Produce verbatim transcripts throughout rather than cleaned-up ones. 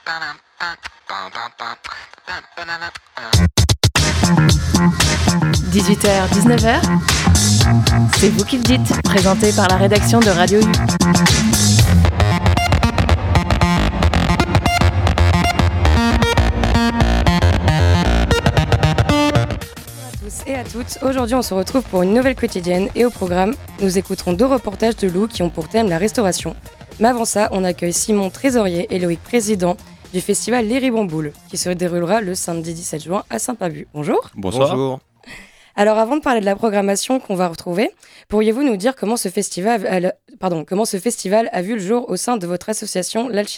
dix-huit heures dix-neuf heures, c'est vous qui le dites, présenté par la rédaction de Radio U. Et à toutes, aujourd'hui on se retrouve pour une nouvelle quotidienne et au programme, nous écouterons deux reportages de Lou qui ont pour thème la restauration. Mais avant ça, on accueille Simon, trésorier, et Loïc, président du festival Les Ribamboules, qui se déroulera le samedi dix-sept juin à Saint-Pabu. Bonjour. Bonsoir. Bonjour. Alors avant de parler de la programmation qu'on va retrouver, pourriez-vous nous dire comment ce festival, a, pardon, comment ce festival a vu le jour au sein de votre association L'Alchimique ?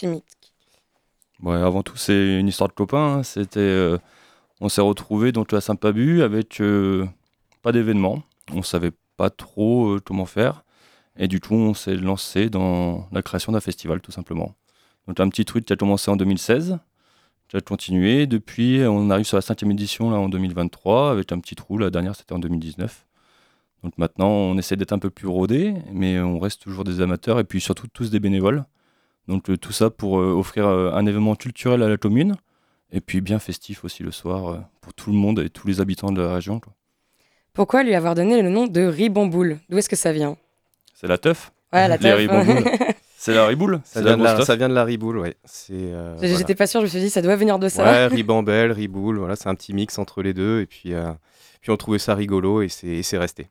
Ouais, avant tout, c'est une histoire de copains. Hein. C'était... Euh... On s'est retrouvés donc à Saint-Pabu avec euh, pas d'événement. On savait pas trop euh, comment faire. Et du coup, on s'est lancé dans la création d'un festival, tout simplement. Donc un petit truc qui a commencé en deux mille seize, qui a continué. Depuis, on arrive sur la cinquième édition là, en deux mille vingt-trois, avec un petit trou. La dernière, c'était en deux mille dix-neuf. Donc maintenant, on essaie d'être un peu plus rodé, mais on reste toujours des amateurs et puis surtout tous des bénévoles. Donc euh, tout ça pour euh, offrir euh, un événement culturel à la commune. Et puis bien festif aussi le soir euh, pour tout le monde et tous les habitants de la région. Quoi. Pourquoi lui avoir donné le nom de Ribamboule ? D'où est-ce que ça vient ? C'est la teuf. Ouais, la teuf. C'est la riboule. Ça, vient de la, ça vient de la riboule, ouais. C'est, euh, J'étais voilà. pas sûre, je me suis dit ça doit venir de ça. Ouais, ribambelle, riboule, voilà, c'est un petit mix entre les deux. Et puis, euh, puis on trouvait ça rigolo et c'est, et c'est resté.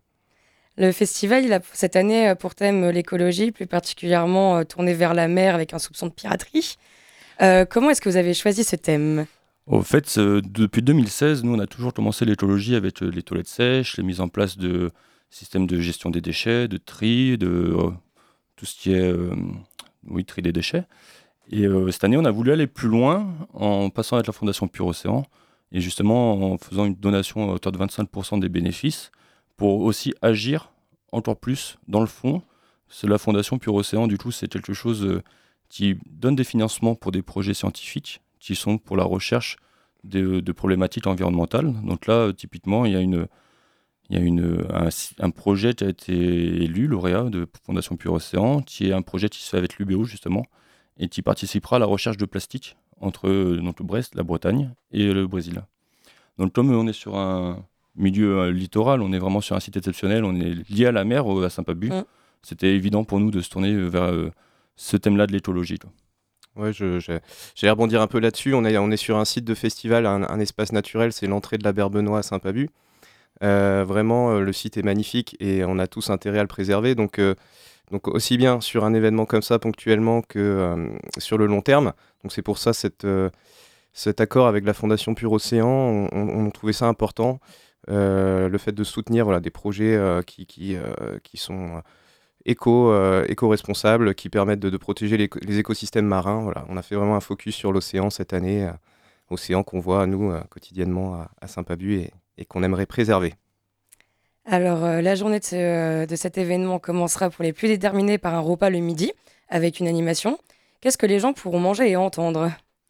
Le festival, il a cette année pour thème l'écologie, plus particulièrement euh, tourné vers la mer avec un soupçon de piraterie. Euh, comment est-ce que vous avez choisi ce thème ? Au fait, euh, depuis deux mille seize, nous, on a toujours commencé l'écologie avec euh, les toilettes sèches, les mises en place de systèmes de gestion des déchets, de tri, de euh, tout ce qui est euh, oui, tri des déchets. Et euh, cette année, on a voulu aller plus loin en passant avec la Fondation Pur Océan et justement en faisant une donation à hauteur de vingt-cinq pour cent des bénéfices pour aussi agir encore plus dans le fond. C'est la Fondation Pur Océan, du coup, c'est quelque chose... Euh, qui donne des financements pour des projets scientifiques qui sont pour la recherche de, de problématiques environnementales. Donc là, typiquement, il y a, une, il y a une, un, un projet qui a été élu, lauréat de Fondation Pur Océan, qui est un projet qui se fait avec l'U B O justement, et qui participera à la recherche de plastique entre donc, Brest, la Bretagne et le Brésil. Donc comme on est sur un milieu euh, littoral, on est vraiment sur un site exceptionnel, on est lié à la mer, à Saint-Pabu, mmh. C'était évident pour nous de se tourner vers... Euh, ce thème-là de l'éthologie. Quoi. Ouais, je, je, j'allais rebondir un peu là-dessus. On est, on est sur un site de festival, un, un espace naturel, c'est l'entrée de la Berbenois à Saint-Pabu. Euh, vraiment, euh, le site est magnifique et on a tous intérêt à le préserver. Donc, euh, donc aussi bien sur un événement comme ça ponctuellement que euh, sur le long terme. Donc c'est pour ça cette, euh, cet accord avec la Fondation Pur Océan, on, on, on trouvait ça important. Euh, le fait de soutenir voilà, des projets euh, qui, qui, euh, qui sont... Euh, Éco, euh, éco-responsables qui permettent de, de protéger les, les écosystèmes marins. Voilà. On a fait vraiment un focus sur l'océan cette année, euh, océan qu'on voit, nous, euh, quotidiennement à, à Saint-Pabu et, et qu'on aimerait préserver. Alors, euh, la journée de, ce, euh, de cet événement commencera pour les plus déterminés par un repas le midi, avec une animation. Qu'est-ce que les gens pourront manger et entendre ?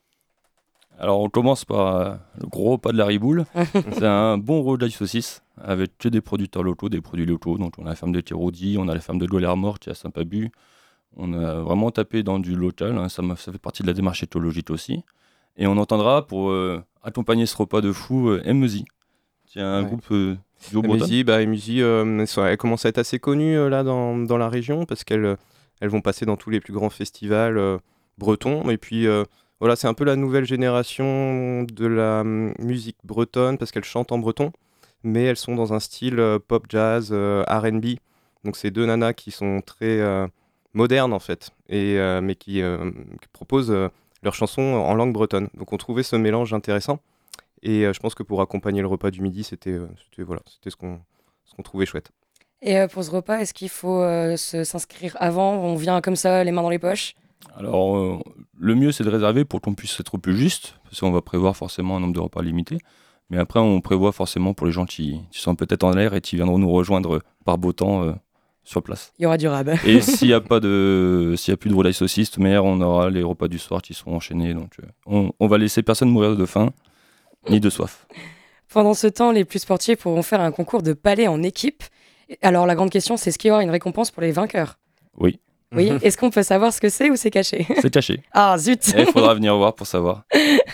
Alors, on commence par euh, le gros repas de la riboule. C'est un bon rodaille saucisse avec que des producteurs locaux, des produits locaux. Donc, on a la ferme de Théraudy, on a la ferme de Goler-Mort qui est à Saint-Pabu. On a vraiment tapé dans du local. Hein. Ça, ça fait partie de la démarche éthologique aussi. Et on entendra pour euh, accompagner ce repas de fou euh, Emezi, qui est un ouais. groupe euh, du Haut-Bretonne. Emezi, bah, Emezi euh, elle commence à être assez connue euh, là dans, dans la région parce qu'elles euh, elles vont passer dans tous les plus grands festivals euh, bretons. Et puis... Euh, Voilà, c'est un peu la nouvelle génération de la musique bretonne parce qu'elles chantent en breton, mais elles sont dans un style euh, pop jazz, euh, R and B. Donc c'est deux nanas qui sont très euh, modernes en fait, et, euh, mais qui, euh, qui proposent euh, leurs chansons en langue bretonne. Donc on trouvait ce mélange intéressant, et euh, je pense que pour accompagner le repas du midi, c'était, euh, c'était, voilà, c'était ce, qu'on, ce qu'on trouvait chouette. Et euh, pour ce repas, est-ce qu'il faut euh, se, s'inscrire avant ? On vient comme ça, les mains dans les poches ? Alors, euh, le mieux, c'est de réserver pour qu'on puisse être plus juste, parce qu'on va prévoir forcément un nombre de repas limité. Mais après, on prévoit forcément pour les gens qui, qui sont peut-être en l'air et qui viendront nous rejoindre par beau temps euh, sur place. Il y aura du rab. Et s'il n'y a pas de, s'il y a plus de volaille saucisse, de toute manière, on aura les repas du soir qui seront enchaînés. Donc, euh, on, on va laisser personne mourir de faim ni de soif. Pendant ce temps, les plus sportifs pourront faire un concours de palais en équipe. Alors, la grande question, c'est est-ce qu'il y aura une récompense pour les vainqueurs ? Oui. Oui, est-ce qu'on peut savoir ce que c'est ou c'est caché? C'est caché. Ah zut. Il faudra venir voir pour savoir.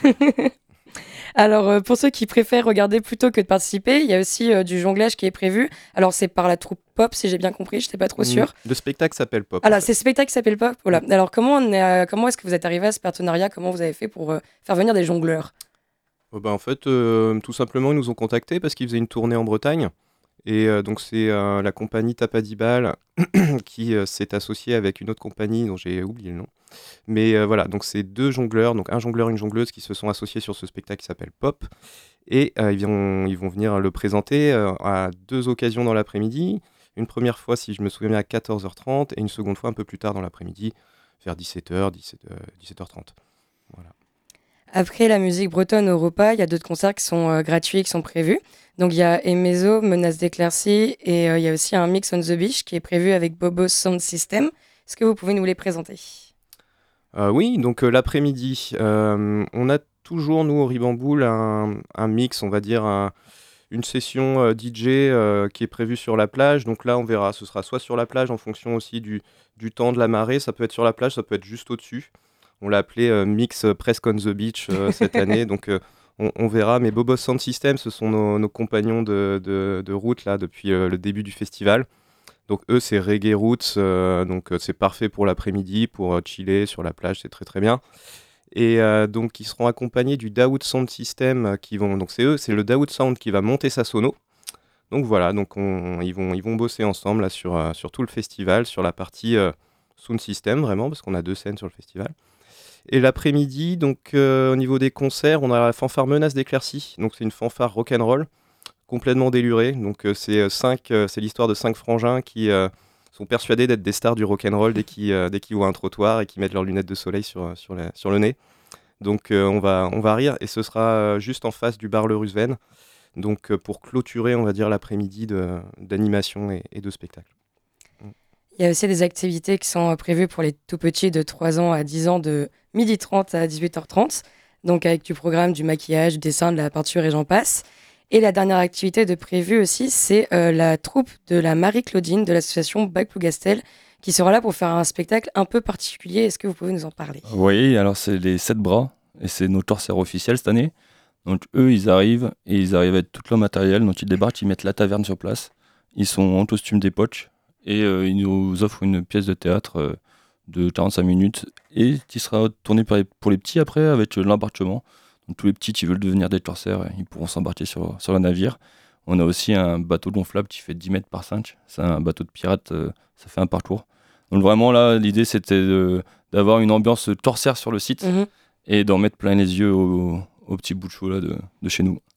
Alors, euh, pour ceux qui préfèrent regarder plutôt que de participer, il y a aussi euh, du jonglage qui est prévu. Alors, c'est par la troupe Pop, si j'ai bien compris, je n'étais pas trop sûre. Le spectacle s'appelle Pop. Alors, en fait. c'est ce spectacle qui s'appelle Pop. Voilà. Alors, comment, on est, euh, comment est-ce que vous êtes arrivé à ce partenariat? Comment vous avez fait pour euh, faire venir des jongleurs? Oh, bah, en fait, euh, tout simplement, ils nous ont contactés parce qu'ils faisaient une tournée en Bretagne. Et euh, donc, c'est euh, la compagnie Tapadibal qui euh, s'est associée avec une autre compagnie dont j'ai oublié le nom. Mais euh, voilà, donc c'est deux jongleurs, donc un jongleur et une jongleuse qui se sont associés sur ce spectacle qui s'appelle Pop. Et euh, ils, vont, ils vont venir le présenter euh, à deux occasions dans l'après-midi. Une première fois, si je me souviens bien, à quatorze heures trente et une seconde fois un peu plus tard dans l'après-midi, vers dix-sept heures, dix-sept heures trente. Voilà. Après la musique bretonne au repas, il y a d'autres concerts qui sont euh, gratuits, qui sont prévus. Donc il y a Emezo, Menace d'éclaircie, et euh, il y a aussi un mix on the beach qui est prévu avec Bobo Sound System. Est-ce que vous pouvez nous les présenter? Euh, oui, donc euh, l'après-midi, euh, on a toujours, nous, au Ribamboule, un, un mix, on va dire, un, une session euh, D J euh, qui est prévue sur la plage. Donc là, on verra, ce sera soit sur la plage en fonction aussi du, du temps de la marée, ça peut être sur la plage, ça peut être juste au-dessus. On l'a appelé euh, Mix euh, Presque on the Beach euh, cette année, donc euh, on, on verra. Mais Bobo Sound System, ce sont nos, nos compagnons de, de, de route là, depuis euh, le début du festival. Donc eux, c'est Reggae Roots, euh, donc euh, c'est parfait pour l'après-midi, pour euh, chiller sur la plage, c'est très très bien. Et euh, donc ils seront accompagnés du Daoud Sound System, euh, qui vont, donc c'est eux, c'est le Daoud Sound qui va monter sa sono. Donc voilà, donc on, ils, vont, ils vont bosser ensemble là, sur, euh, sur tout le festival, sur la partie euh, Sound System vraiment, parce qu'on a deux scènes sur le festival. Et l'après-midi, donc euh, au niveau des concerts, on a la fanfare Menace d'éclaircie, donc c'est une fanfare rock'n'roll, complètement délurée. Donc euh, c'est, euh, cinq, euh, c'est l'histoire de cinq frangins qui euh, sont persuadés d'être des stars du rock'n'roll dès qu'ils, euh, dès qu'ils voient un trottoir et qui mettent leurs lunettes de soleil sur, sur, la, sur le nez. Donc euh, on, va, on va rire, et ce sera euh, juste en face du bar Le Rusven, donc euh, pour clôturer, on va dire, l'après-midi de, d'animation et, et de spectacle. Il y a aussi des activités qui sont prévues pour les tout petits de trois ans à dix ans de midi trente à dix-huit heures trente, donc avec du programme, du maquillage, du dessin, de la peinture et j'en passe. Et la dernière activité de prévue aussi, c'est euh, la troupe de la Marie-Claudine de l'association Bac-Plougastel qui sera là pour faire un spectacle un peu particulier. Est-ce que vous pouvez nous en parler? Oui, alors c'est les sept bras, et c'est nos torsaires officiels cette année. Donc eux, ils arrivent, et ils arrivent avec tout leur matériel, donc ils débarquent, ils mettent la taverne sur place. Ils sont en costume d'époque, et euh, ils nous offrent une pièce de théâtre euh, de quarante-cinq minutes, et qui sera tournée pour les, pour les petits après, avec euh, l'embarquement. Donc tous les petits qui veulent devenir des corsaires, ils pourront s'embarquer sur, sur le navire. On a aussi un bateau gonflable qui fait dix mètres par cinq. C'est un bateau de pirate, euh, ça fait un parcours. Donc vraiment là, l'idée c'était de, d'avoir une ambiance corsaire sur le site, mmh. et d'en mettre plein les yeux au, au petit bout de chou là de, de chez nous.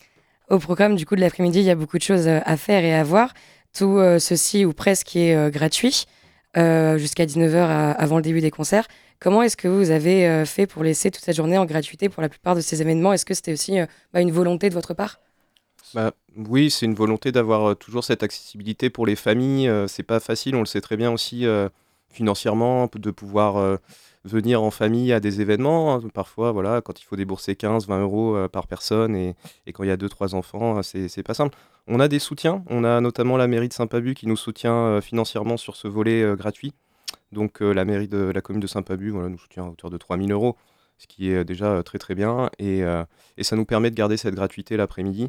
Au programme du coup de l'après-midi, il y a beaucoup de choses à faire et à voir. Tout euh, ceci ou presque est euh, gratuit euh, jusqu'à dix-neuf heures à, avant le début des concerts. Comment est-ce que vous avez euh, fait pour laisser toute cette journée en gratuité pour la plupart de ces événements? Est-ce que c'était aussi euh, bah, une volonté de votre part? Bah, oui, c'est une volonté d'avoir euh, toujours cette accessibilité pour les familles. Euh, c'est pas facile, on le sait très bien aussi euh, financièrement, de pouvoir euh, venir en famille à des événements. Hein. Parfois, voilà, quand il faut débourser quinze, vingt euros euh, par personne, et, et quand il y a deux trois enfants, c'est, c'est pas simple. On a des soutiens, on a notamment la mairie de Saint-Pabu qui nous soutient euh, financièrement sur ce volet euh, gratuit. Donc euh, la mairie de la commune de Saint-Pabu voilà, nous soutient à hauteur de trois mille euros, ce qui est déjà euh, très très bien, et, euh, et ça nous permet de garder cette gratuité l'après-midi.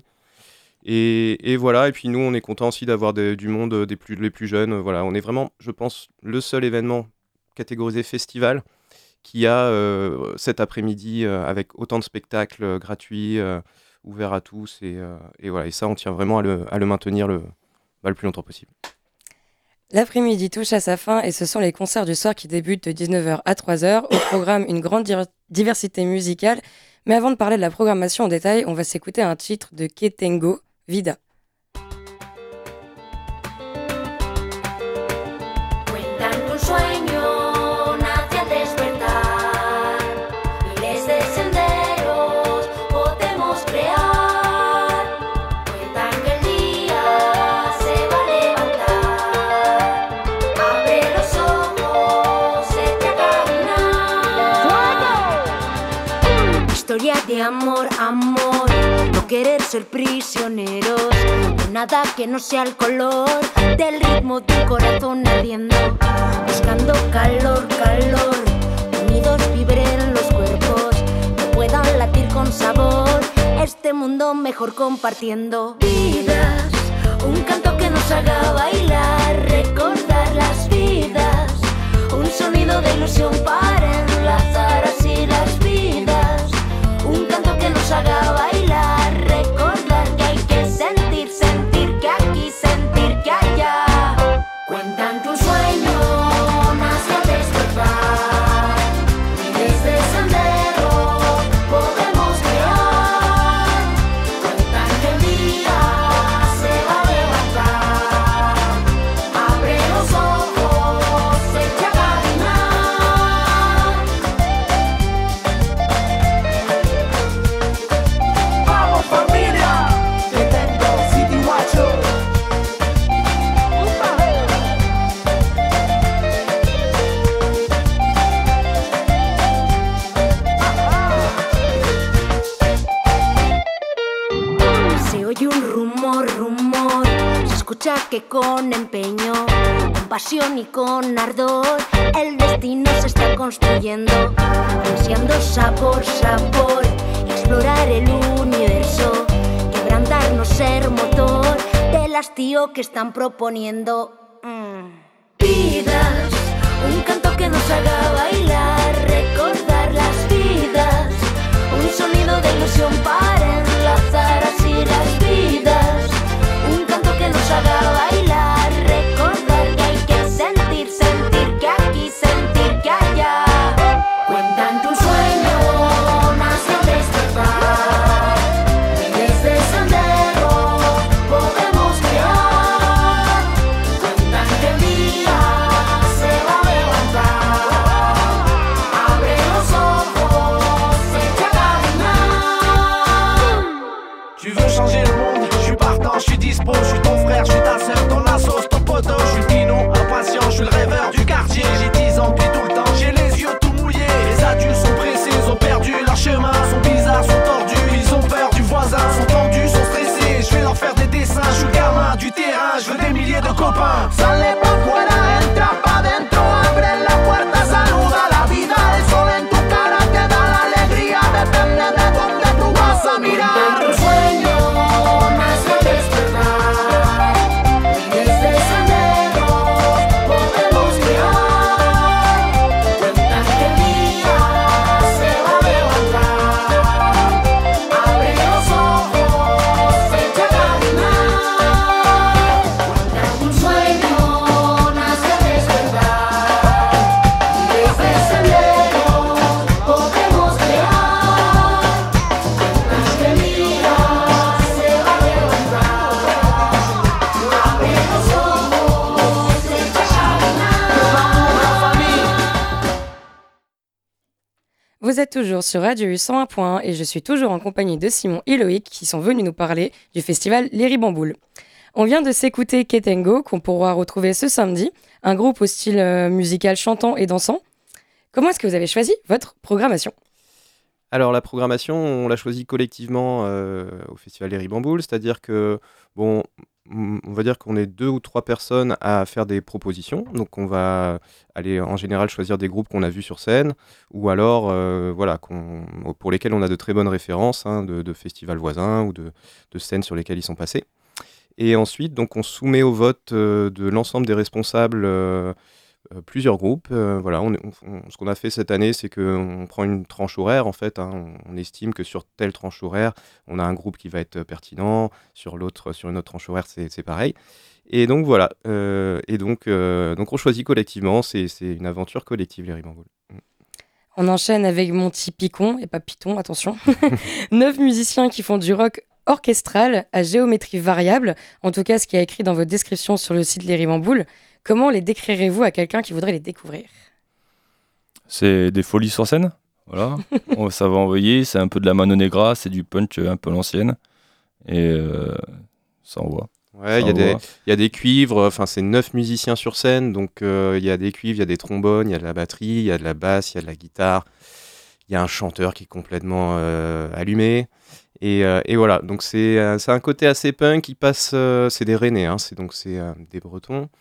Et, et voilà, et puis nous on est content aussi d'avoir des, du monde des plus, les plus jeunes. Voilà, on est vraiment, je pense, le seul événement catégorisé festival qui a euh, cet après-midi euh, avec autant de spectacles euh, gratuits, euh, ouverts à tous, et, euh, et voilà, et ça on tient vraiment à le, à le maintenir le, bah, le plus longtemps possible. L'après-midi touche à sa fin et ce sont les concerts du soir qui débutent de dix-neuf heures à trois heures. Au programme, une grande di- diversité musicale. Mais avant de parler de la programmation en détail, on va s'écouter un titre de Ketengo, Vida. Historia de amor, amor, no querer ser prisioneros de nada que no sea el color del ritmo de un corazón ardiendo. buscando calor, calor. Unidos vibren los cuerpos, que puedan latir con sabor. Este mundo mejor compartiendo vidas. Un canto que nos haga bailar, recordar las vidas. Un sonido de ilusión para enlazar así las vidas. Un canto que nos haga bailar, recordar que hay que sentir, sentir que aquí, sentir que allá. Cuentan tu sueño, nace al despertar. Y desde el sendero podemos crear. Cuentan que el día se va a levantar. Abre los ojos, echa a caminar. Vamos familia, que tengo City Guacho. Se oye un rumor, rumor. Se escucha que con empeño, con pasión y con ardor, el destino se está construyendo, ansiando sabor, sabor. Explorar el universo, quebrantarnos, ser motor del hastío que están proponiendo. Mm. Vidas, un canto que nos haga bailar, recordar las vidas. Un sonido de ilusión para enlazar así las vidas. Un canto que nos haga bailar, recordar que hay que sentir, sentir que aquí, sentir que allá. Cuentan tu sueño, nace al despertar. Y desde el sendero podemos crear. Cuentan que el día se va a levantar. Abre los ojos, echa a caminar. Tu veux changer le monde, je suis partant, je suis dispo, je suis ton frère, je suis ta sœur, ton assos, ton poteau, je suis le dino, impatient, je suis le rêveur du quartier, j'ai dix ans depuis tout le temps, j'ai les yeux tout mouillés, les adultes sont pressés, ils ont perdu leur chemin, sont bizarres, sont tordus, ils ont peur du voisin, sont tendus, sont stressés, je vais leur faire des dessins, je suis le gamin du terrain, je veux des milliers de copains. Sale pa' fuera, entra pa' dentro, abre la puerta, saluda la vida, el sol en tu cara te da la alegría, depende de dónde tú vas a mirar. Tu sueño nace al despertar. Y desde el sendero podemos crear. Cuentan que el día se va a levantar. Abre los ojos, echa a caminar. Cuentan tu sueño nace al despertar. Y desde el sendero podemos crear. Cuentan que el día se va a levantar. Abre los ojos, echa a caminar. Vous êtes toujours sur Radio U cent un point un et je suis toujours en compagnie de Simon et Loïc qui sont venus nous parler du festival Les Ribamboules. On vient de s'écouter Ketengo qu'on pourra retrouver ce samedi, un groupe au style euh, musical chantant et dansant. Comment est-ce que vous avez choisi votre programmation ? Alors la programmation, on l'a choisie collectivement euh, au Festival des Ribamboules, c'est-à-dire que, bon, mm, on va dire qu'on est deux ou trois personnes à faire des propositions, donc on va aller en général choisir des groupes qu'on a vus sur scène, ou alors, euh, voilà, qu'on- pour lesquels on a de très bonnes références, hein, de, de festivals voisins ou de, de scènes sur lesquelles ils sont passés. Et ensuite, donc, on soumet au vote euh, de l'ensemble des responsables euh, euh, plusieurs groupes. Euh, voilà, on, on- on- ce qu'on a fait cette année, c'est qu'on prend une tranche horaire, en fait, hein. on, on estime que sur telle tranche horaire, on a un groupe qui va être pertinent, sur l'autre, sur une autre tranche horaire, c'est c'est pareil. Et donc voilà, euh, et donc, euh, donc on choisit collectivement, c'est c'est une aventure collective, les Ribamboules. On enchaîne avec Monty Picon, et pas Python, attention. Neuf musiciens qui font du rock orchestral à géométrie variable, en tout cas ce qui est écrit dans votre description sur le site Les Ribamboules. Comment les décrirez-vous à quelqu'un qui voudrait les découvrir ? C'est des folies sur scène, voilà. On- ça va envoyer, c'est un peu de la Mano Negra, c'est du punch un peu à l'ancienne, et euh, ça envoie. Ouais, il y, a des- il y a des cuivres, enfin c'est neuf musiciens sur scène, donc euh, il y a des cuivres, il y a des trombones, il y a de la batterie, il y a de la basse, il y a de la guitare, il y a un chanteur qui est complètement euh, allumé. Et, euh, et voilà, donc c'est euh, c'est un côté assez punk qui passe, euh, c'est des Rennais, hein, c'est donc c'est euh, des Bretons,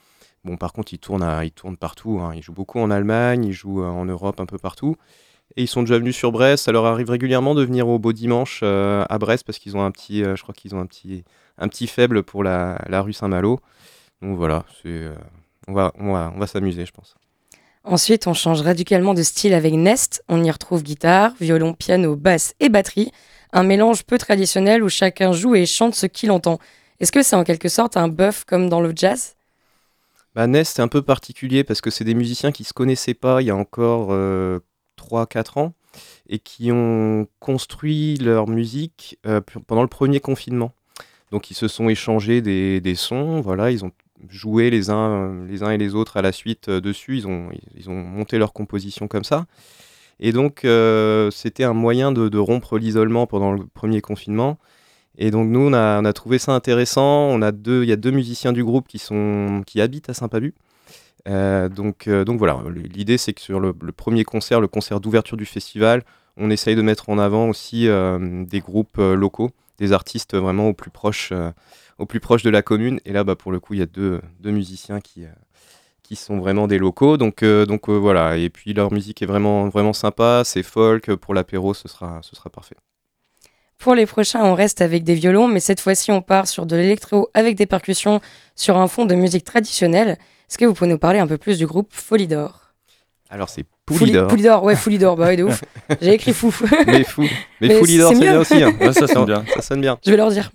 Bon, par contre, ils tournent, à, ils tournent partout. Hein. Ils jouent beaucoup en Allemagne, ils jouent euh, en Europe, un peu partout. Et ils sont déjà venus sur Brest. Ça leur arrive régulièrement de venir au Beau Dimanche euh, à Brest parce qu'ils ont un petit, euh, je crois qu'ils ont un petit, un petit faible pour la, la rue Saint-Malo. Donc voilà, c'est, euh, on va, on va, on va s'amuser, je pense. Ensuite, on change radicalement de style avec Nest. On y retrouve guitare, violon, piano, basse et batterie. Un mélange peu traditionnel où chacun joue et chante ce qu'il entend. Est-ce que c'est en quelque sorte un bœuf comme dans le jazz ? Bah, Nest, c'est un peu particulier parce que c'est des musiciens qui ne se connaissaient pas il y a encore euh, trois à quatre ans et qui ont construit leur musique euh, p- pendant le premier confinement. Donc ils se sont échangés des, des sons, voilà, ils ont joué les uns, euh, les uns et les autres à la suite euh, dessus, ils ont, ils, ils ont monté leur composition comme ça. Et donc euh, c'était un moyen de, de rompre l'isolement pendant le premier confinement. Et donc nous, on a, on a trouvé ça intéressant. On a deux, il y a deux musiciens du groupe qui, sont, qui habitent à Saint-Pabu. Euh, donc, euh, donc voilà, l'idée c'est que sur le, le premier concert, le concert d'ouverture du festival, on essaye de mettre en avant aussi euh, des groupes euh, locaux, des artistes vraiment au plus proche, euh, au plus proche de la commune. Et là, bah, pour le coup, il y a deux, deux musiciens qui, euh, qui sont vraiment des locaux. Donc, euh, donc euh, voilà. Et puis leur musique est vraiment, vraiment sympa. C'est folk. Pour l'apéro, ce sera, ce sera parfait. Pour les prochains, on reste avec des violons, mais cette fois-ci, on part sur de l'électro avec des percussions sur un fond de musique traditionnelle. Est-ce que vous pouvez nous parler un peu plus du groupe Folie d'Or ? Alors c'est Poulidor. Poulidor, ouais, Folie d'Or, bah ouais, de ouf. J'ai écrit fou. Mais fou. Mais, Mais Poulidor, c'est c'est mieux. bien aussi. Hein. Ouais, ça sonne bien. Ça sonne bien. Je vais leur dire.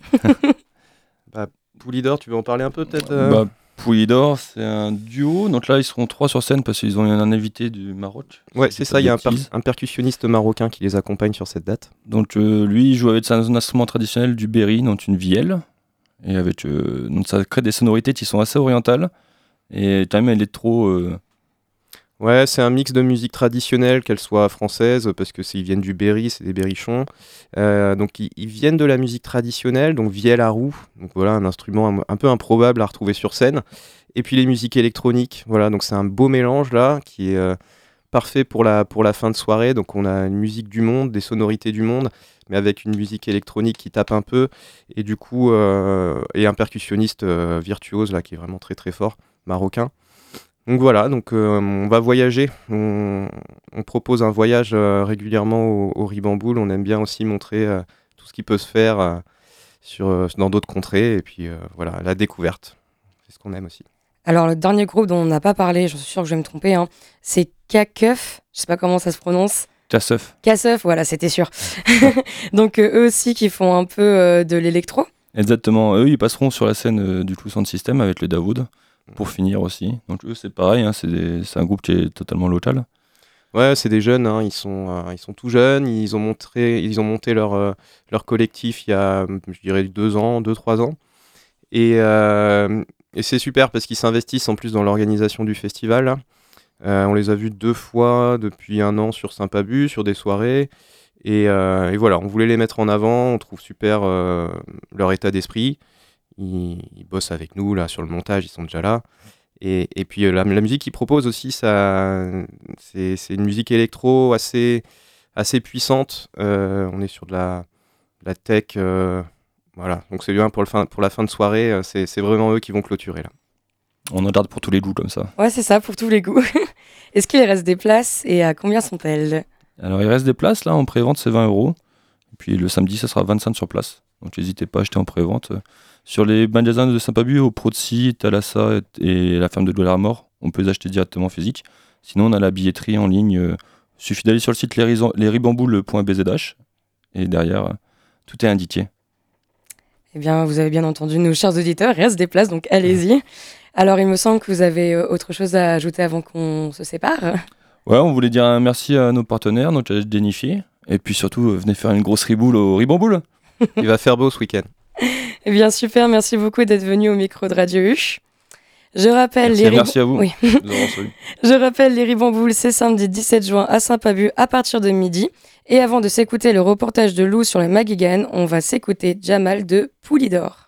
Bah, Poulidor, tu veux en parler un peu peut-être euh Bah, Poulidor, c'est un duo. Donc là, ils seront trois sur scène parce qu'ils ont un, un invité du Maroc. Ouais, si c'est je dis ça, pas il de y a un, per- bêtises. un percussionniste marocain qui les accompagne sur cette date. Donc euh, lui, il joue avec un instrument traditionnel du Berry, donc une vielle. Et avec, euh, donc ça crée des sonorités qui sont assez orientales. Et quand même électro. Euh, Ouais, c'est un mix de musique traditionnelle, qu'elle soit française, parce que c'est, ils viennent du Berry, c'est des berrichons. Euh, donc ils, ils viennent de la musique traditionnelle, donc vielle à roue, donc voilà, un instrument un, un peu improbable à retrouver sur scène. Et puis les musiques électroniques, voilà, donc c'est un beau mélange là, qui est euh, parfait pour la, pour la fin de soirée. Donc on a une musique du monde, des sonorités du monde, mais avec une musique électronique qui tape un peu, et du coup, euh, et un percussionniste euh, virtuose là, qui est vraiment très très fort, marocain. Donc voilà, donc euh, on va voyager. On, on propose un voyage euh, régulièrement au, au Ribamboul. On aime bien aussi montrer euh, tout ce qui peut se faire euh, sur, euh, dans d'autres contrées. Et puis euh, voilà, la découverte. C'est ce qu'on aime aussi. Alors, le dernier groupe dont on n'a pas parlé, j'en suis sûre que je vais me tromper, hein, c'est Kakeuf. Je sais pas comment ça se prononce. Kasseuf. Kasseuf, voilà, c'était sûr. Donc, euh, eux aussi qui font un peu euh, de l'électro. Exactement. Eux, ils passeront sur la scène euh, du coup Sound System avec le Daoud pour finir aussi. Donc eux, c'est pareil, hein, c'est, des- c'est un groupe qui est totalement local. Ouais, c'est des jeunes, hein, ils, sont, euh, ils sont tout jeunes. Ils ont, montré, ils ont monté leur, euh, leur collectif il y a, je dirais, deux ans, deux, trois ans. Et, euh, et c'est super parce qu'ils s'investissent en plus dans l'organisation du festival, là. Euh, on les a vus deux fois depuis un an sur Saint-Pabu, sur des soirées. Et, euh, et voilà, on voulait les mettre en avant. On trouve super euh, leur état d'esprit. Ils, ils bossent avec nous là sur le montage, ils sont déjà là. Et, et puis euh, la, la musique qu'ils proposent aussi, ça, c'est, c'est une musique électro assez, assez puissante. Euh, on est sur de la, de la tech. Euh, voilà, donc c'est bien pour, le fin, pour la fin de soirée. euh, C'est, c'est vraiment eux qui vont clôturer là. On en garde pour tous les goûts comme ça. Ouais, c'est ça, pour tous les goûts. Est-ce qu'il reste des places et à combien sont-elles ? Alors il reste des places là, en pré-vente c'est vingt euros. Et puis le samedi ça sera vingt-cinq sur place. Donc n'hésitez pas à acheter en pré-vente. Sur les magasins de Saint-Pabu, au Prozi, Thalassa et la ferme de Douai-la-Mort, on peut les acheter directement physique. Sinon on a la billetterie en ligne. Il suffit d'aller sur le site les ribamboules point b z h et derrière tout est indiqué. Eh bien, vous avez bien entendu nos chers auditeurs, il reste des places, donc allez-y. Alors, il me semble que vous avez euh, autre chose à ajouter avant qu'on se sépare. Ouais, on voulait dire un merci à nos partenaires, notre challenge Denifié. Et puis surtout, euh, venez faire une grosse riboule au Ribamboule. Il va faire beau ce week-end. Eh bien, super, merci beaucoup d'être venu au micro de Radio U. Je rappelle Merci, les rib- merci à vous. Oui. de nous avoir reçus. Je rappelle les Ribamboules, c'est samedi dix-sept juin à Saint-Pabu à partir de midi. Et avant de s'écouter le reportage de Lou sur les Magigan, on va s'écouter Jamal de Poulidor.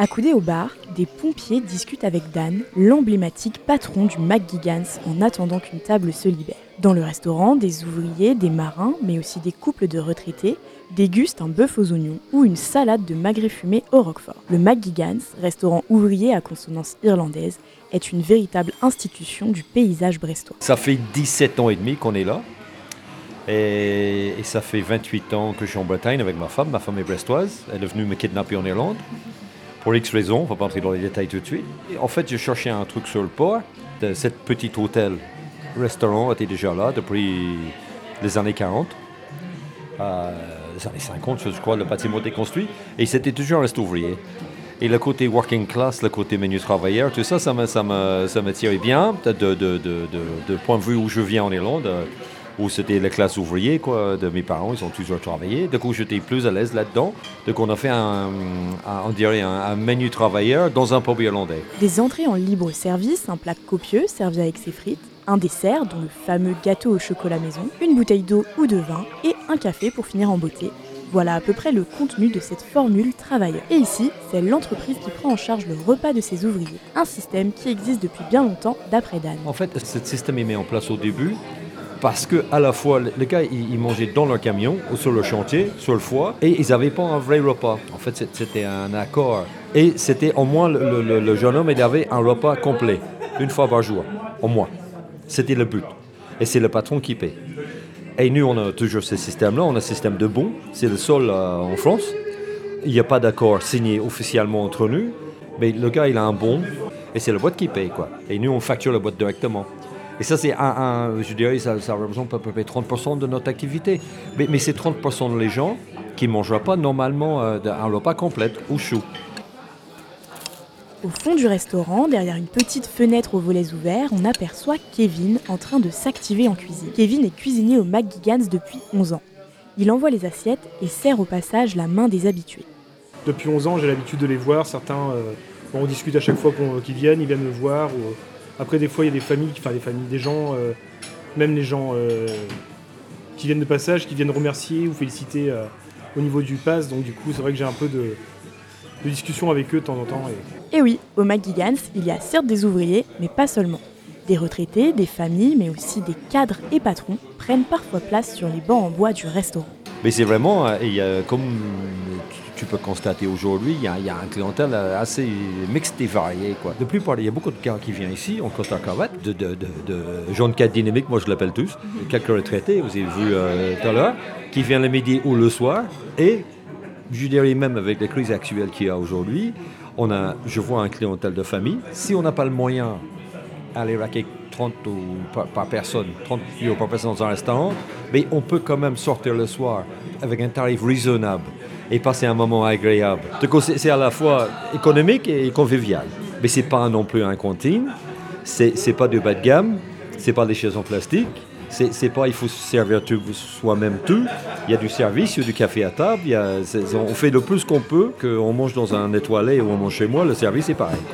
Accoudés au bar, des pompiers discutent avec Dan, l'emblématique patron du McGuigan's, en attendant qu'une table se libère. Dans le restaurant, des ouvriers, des marins, mais aussi des couples de retraités, dégustent un bœuf aux oignons ou une salade de magret fumé au roquefort. Le McGuigan's, restaurant ouvrier à consonance irlandaise, est une véritable institution du paysage brestois. Ça fait dix-sept ans et demi qu'on est là. Et, et ça fait vingt-huit ans que je suis en Bretagne avec ma femme. Ma femme est brestoise. Elle est venue me kidnapper en Irlande. Pour X raisons, on ne va pas entrer dans les détails tout de suite. Et en fait, je cherchais un truc sur le port. De cet petit hôtel-restaurant était déjà là depuis les années quarante. Euh, les années cinquante, je crois, le bâtiment était construit. Et c'était toujours un resto ouvrier. Et le côté working class, le côté menu travailleur, tout ça, ça me, ça me, ça me tirait bien. De, de, de, de, de point de vue où je viens en Irlande, où c'était la classe ouvrière quoi, de mes parents, ils ont toujours travaillé. Du coup, j'étais plus à l'aise là-dedans. Donc, on a fait un, un, on dirait un, un menu travailleur dans un pub irlandais. Des entrées en libre service, un plat copieux servi avec ses frites, un dessert, dont le fameux gâteau au chocolat maison, une bouteille d'eau ou de vin et un café pour finir en beauté. Voilà à peu près le contenu de cette formule travailleur. Et ici, c'est l'entreprise qui prend en charge le repas de ses ouvriers. Un système qui existe depuis bien longtemps, d'après Dan. En fait, ce système est mis en place au début parce que à la fois, les gars, ils mangeaient dans leur camion, ou sur le chantier, sur le foie, et ils n'avaient pas un vrai repas. En fait, c'était un accord. Et c'était au moins, le, le, le jeune homme, il avait un repas complet, une fois par jour, au moins. C'était le but. Et c'est le patron qui paie. Et nous, on a toujours ce système-là, on a un système de bons, c'est le seul euh, en France. Il n'y a pas d'accord signé officiellement entre nous, mais le gars, il a un bon, et c'est la boîte qui paye, quoi. Et nous, on facture la boîte directement. Et ça, c'est un, un je dirais, ça, ça représente à peu près trente pour cent de notre activité. Mais, mais c'est trente pour cent de les gens qui ne mangeraient pas normalement euh, un repas complet ou chou. Au fond du restaurant, derrière une petite fenêtre aux volets ouverts, on aperçoit Kevin en train de s'activer en cuisine. Kevin est cuisinier au McGuigan's depuis onze ans. Il envoie les assiettes et serre au passage la main des habitués. Depuis onze ans, j'ai l'habitude de les voir. Certains, euh, bon, on discute à chaque fois qu'on, qu'ils viennent, ils viennent me voir. Ou, euh, après, des fois, il y a des familles, enfin des familles, des gens, euh, même les gens euh, qui viennent de passage, qui viennent remercier ou féliciter euh, au niveau du pass. Donc du coup, c'est vrai que j'ai un peu de... de discussions avec eux de temps en temps. Et... et oui, au McGuigan's, il y a certes des ouvriers, mais pas seulement. Des retraités, des familles, mais aussi des cadres et patrons prennent parfois place sur les bancs en bois du restaurant. Mais c'est vraiment, il y a, comme tu peux constater aujourd'hui, il y a, il y a un clientèle assez mixte et varié, quoi. De plupart, il y a beaucoup de gars qui viennent ici en costard cravate, de, de, de, de gens de cadre dynamique, moi je l'appelle tous, quelques retraités, vous avez vu euh, tout à l'heure, qui viennent le midi ou le soir, et je dirais même avec les crises actuelles qu'il y a aujourd'hui, on a, je vois un clientèle de famille. Si on n'a pas le moyen d'aller raquer trente ou par, par personne, trente euros par personne dans un restaurant, mais on peut quand même sortir le soir avec un tarif raisonnable et passer un moment agréable. Donc c'est, c'est à la fois économique et convivial. Mais c'est pas non plus un cantine, c'est, c'est pas de bas de gamme, c'est pas des chaises en plastique. C'est, c'est pas il faut se servir tout, soi-même tout. Il y a du service, il y a du café à table. Il y a, on fait le plus qu'on peut, qu'on mange dans un étoilé ou on mange chez moi, le service est pareil.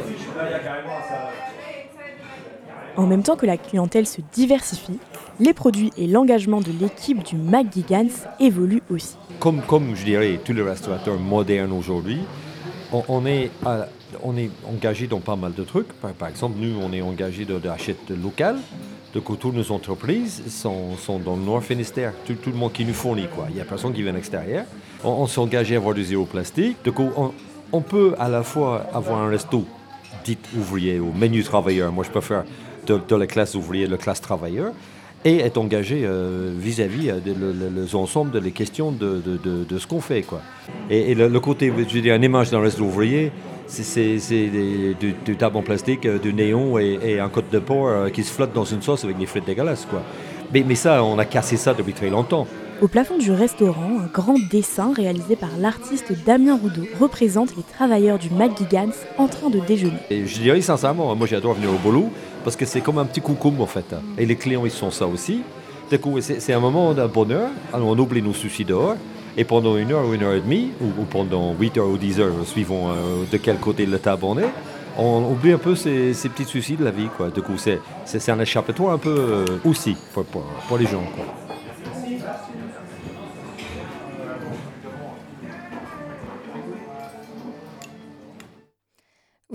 En même temps que la clientèle se diversifie, les produits et l'engagement de l'équipe du McGuigan's évoluent aussi. Comme, comme je dirais tous les restaurateurs modernes aujourd'hui, on, on, est, à, on est engagé dans pas mal de trucs. Par, par exemple, nous, on est engagé de, de l'achat local. Donc, toutes nos entreprises sont, sont dans le Nord Finistère. Tout, tout le monde qui nous fournit, quoi. Il n'y a personne qui vient de l'extérieur. On, on s'est engagé à avoir du zéro plastique. Donc, on, on peut à la fois avoir un resto dit ouvrier ou menu travailleur. Moi, je préfère de, de la classe ouvrière, la classe travailleur. Et être engagé euh, vis-à-vis euh, de, le, le, les ensembles de les questions de, de, de, de ce qu'on fait, quoi. Et, et le, le côté, je veux dire, une image d'un resto ouvrier, c'est, c'est, c'est des, du, du table en plastique, euh, du néon et, et un côte de porc euh, qui se flotte dans une sauce avec des frites dégueulasses, quoi. Mais, mais ça, on a cassé ça depuis très longtemps. Au plafond du restaurant, un grand dessin réalisé par l'artiste Damien Roudot représente les travailleurs du McGuigan's en train de déjeuner. Et je dirais sincèrement, moi j'adore venir au boulot parce que c'est comme un petit coucou en fait. Et les clients ils sont ça aussi. Du coup, c'est, c'est un moment de bonheur. Alors on oublie nos soucis dehors. Et pendant une heure ou une heure et demie, ou, ou pendant huit heures ou dix heures, suivant euh, de quel côté de la table on est, on oublie un peu ces, ces petits soucis de la vie, quoi. Du coup, c'est, c'est, c'est un échappatoire un peu euh, aussi pour, pour, pour les gens, quoi.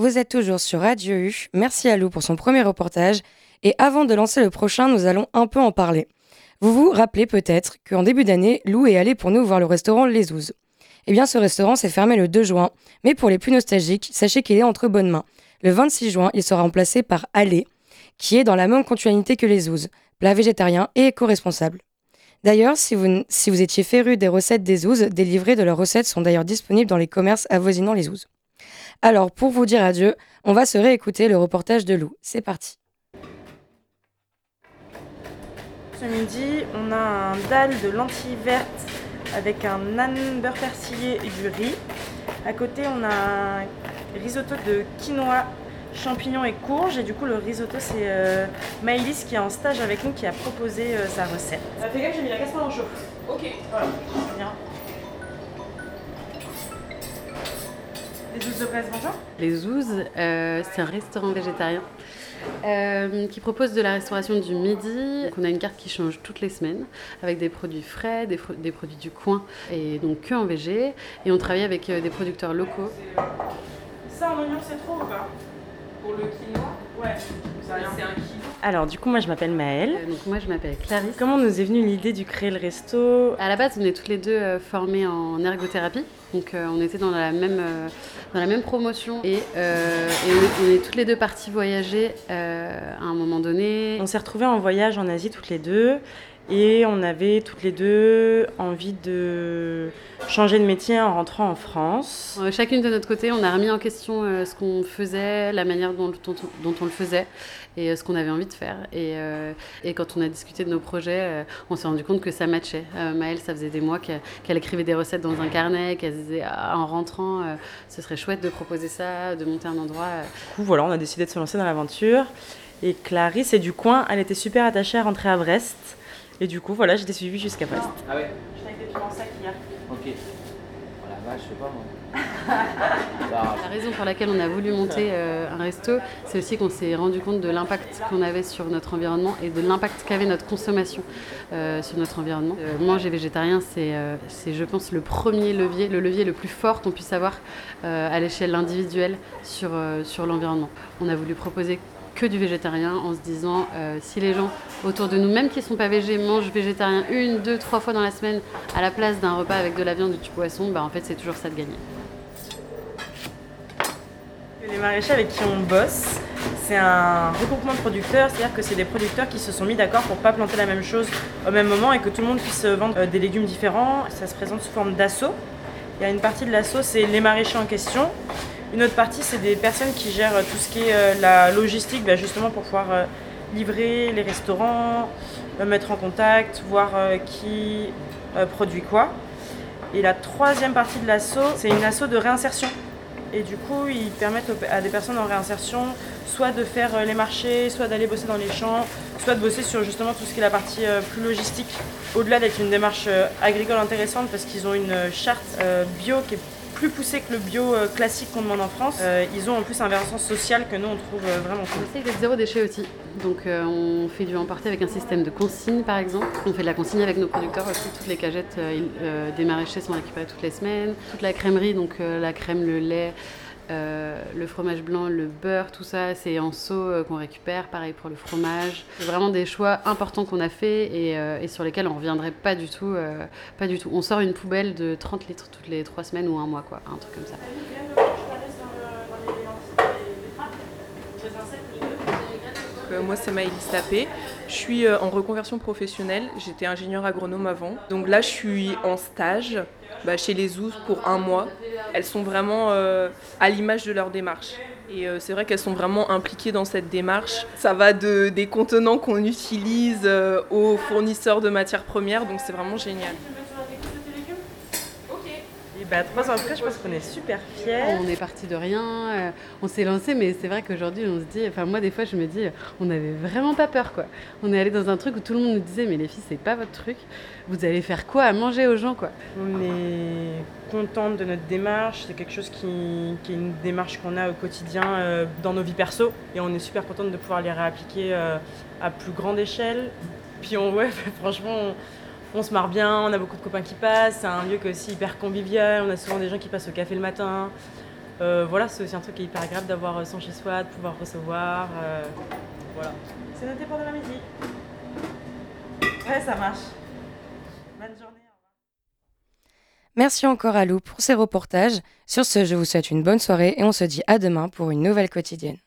vous êtes toujours sur Radio U. Merci à Lou pour son premier reportage. Et avant de lancer le prochain, nous allons un peu en parler. Vous vous rappelez peut-être qu'en début d'année, Lou est allé pour nous voir le restaurant Les Ouzes. Eh bien, ce restaurant s'est fermé le deux juin, mais pour les plus nostalgiques, sachez qu'il est entre bonnes mains. Le vingt-six juin, il sera remplacé par Allé, qui est dans la même continuité que Les Ouzes, plat végétarien et éco-responsable. D'ailleurs, si vous, si vous étiez féru des recettes des Ouzes, des livrets de leurs recettes sont d'ailleurs disponibles dans les commerces avoisinant Les Ouzes. Alors, pour vous dire adieu, on va se réécouter le reportage de Lou. C'est parti. Ce midi, on a un dalle de lentilles vertes avec un naan beurre persillé et du riz. À côté, on a un risotto de quinoa, champignons et courges. Et du coup, le risotto, c'est euh, Maëlys qui est en stage avec nous qui a proposé euh, sa recette. Euh, fais gaffe, j'ai mis la casserole en chaud. Ok. Voilà. Bien. Les Ouzes de Brest, bonjour. Les Ouzes, euh, c'est un restaurant végétarien euh, qui propose de la restauration du midi. Donc on a une carte qui change toutes les semaines avec des produits frais, des, fr- des produits du coin et donc que en végé. Et on travaille avec euh, des producteurs locaux. Ça en oignon, c'est trop ou pas? Pour le quinoa, Ouais. c'est un kilo. Alors du coup, moi je m'appelle Maëlle. Euh, donc moi je m'appelle Clarisse. Comment nous est venue l'idée de créer le resto? À la base, on est toutes les deux euh, formées en ergothérapie. Donc euh, on était dans la même, euh, dans la même promotion et, euh, et on, est, on est toutes les deux parties voyager euh, à un moment donné. On s'est retrouvés en voyage en Asie toutes les deux et on avait toutes les deux envie de changer de métier en rentrant en France. Euh, chacune de notre côté, on a remis en question euh, ce qu'on faisait, la manière dont, dont, dont on le faisait et euh, ce qu'on avait envie de faire. Et, euh, et quand on a discuté de nos projets, euh, on s'est rendu compte que ça matchait. Euh, Maëlle, ça faisait des mois qu'elle, qu'elle écrivait des recettes dans un carnet, qu'elle disait ah, en rentrant, euh, ce serait chouette de proposer ça, de monter un endroit. Euh. Du coup, voilà, on a décidé de se lancer dans l'aventure. Et Clarisse est du coin, elle était super attachée à rentrer à Brest. Et du coup, voilà, j'étais suivie jusqu'à Brest. Ah ouais. Je t'ai fait dans le sac hier. Ok. Oh la vache, je sais pas moi. Bah, La raison pour laquelle on a voulu monter euh, un resto, c'est aussi qu'on s'est rendu compte de l'impact qu'on avait sur notre environnement et de l'impact qu'avait notre consommation euh, sur notre environnement. Euh, manger végétarien, c'est, euh, c'est, je pense, le premier levier, le levier le plus fort qu'on puisse avoir euh, à l'échelle individuelle sur, euh, sur l'environnement. On a voulu proposer que du végétarien en se disant euh, si les gens autour de nous, même qui ne sont pas végés, mangent végétarien une, deux, trois fois dans la semaine à la place d'un repas avec de la viande ou du poisson, bah en fait c'est toujours ça de gagner. Les maraîchers avec qui on bosse, c'est un regroupement de producteurs, c'est-à-dire que c'est des producteurs qui se sont mis d'accord pour ne pas planter la même chose au même moment et que tout le monde puisse vendre des légumes différents. Ça se présente sous forme d'asso. Il y a une partie de l'asso, c'est les maraîchers en question. Une autre partie, c'est des personnes qui gèrent tout ce qui est euh, la logistique, bah, justement pour pouvoir euh, livrer les restaurants, euh, mettre en contact, voir euh, qui euh, produit quoi. Et la troisième partie de l'asso, c'est une asso de réinsertion. Et du coup, ils permettent à des personnes en réinsertion soit de faire euh, les marchés, soit d'aller bosser dans les champs, soit de bosser sur justement tout ce qui est la partie euh, plus logistique. Au-delà d'être une démarche euh, agricole intéressante parce qu'ils ont une euh, charte euh, bio qui est plus poussé que le bio euh, classique qu'on demande en France. Euh, ils ont en plus un versant social que nous on trouve euh, vraiment cool. On essaye d'être zéro déchet aussi. Donc euh, on fait du emporter avec un système de consigne par exemple. On fait de la consigne avec nos producteurs aussi. Toutes les cagettes euh, euh, des maraîchers sont récupérées toutes les semaines. Toute la crèmerie, donc euh, la crème, le lait, euh, le fromage blanc, le beurre, tout ça c'est en seau euh, qu'on récupère. Pareil pour le fromage. C'est vraiment des choix importants qu'on a fait et, euh, et sur lesquels on ne reviendrait pas du tout. Euh, pas du tout. On sort une poubelle de trente litres toutes les trois semaines ou un mois, quoi, un truc comme ça. Euh, moi, c'est Maëlys Tapé. Je suis euh, en reconversion professionnelle. J'étais ingénieure agronome avant. Donc là, je suis en stage bah, chez les Ouzes pour un mois. Elles sont vraiment euh, à l'image de leur démarche. Et euh, c'est vrai qu'elles sont vraiment impliquées dans cette démarche. Ça va de, des contenants qu'on utilise euh, aux fournisseurs de matières premières. Donc c'est vraiment génial. Et bah, trois ans après, je pense qu'on est super fiers. On est parti de rien, euh, on s'est lancé, mais c'est vrai qu'aujourd'hui, on se dit, enfin moi des fois, je me dis, on n'avait vraiment pas peur, quoi. On est allé dans un truc où tout le monde nous disait, mais les filles, c'est pas votre truc. Vous allez faire quoi à manger aux gens, quoi. On est contente de notre démarche. C'est quelque chose qui, qui est une démarche qu'on a au quotidien euh, dans nos vies perso, et on est super contente de pouvoir les réappliquer euh, à plus grande échelle. Puis on, ouais, franchement. On, On se marre bien, on a beaucoup de copains qui passent, c'est un lieu qui est aussi hyper convivial, on a souvent des gens qui passent au café le matin. Euh, voilà, c'est aussi un truc qui est hyper agréable d'avoir son chez-soi, de pouvoir recevoir. Euh, voilà. C'est noté pour demain midi. Ouais, ça marche. Bonne journée. Merci encore à Lou pour ces reportages. Sur ce, je vous souhaite une bonne soirée et on se dit à demain pour une nouvelle quotidienne.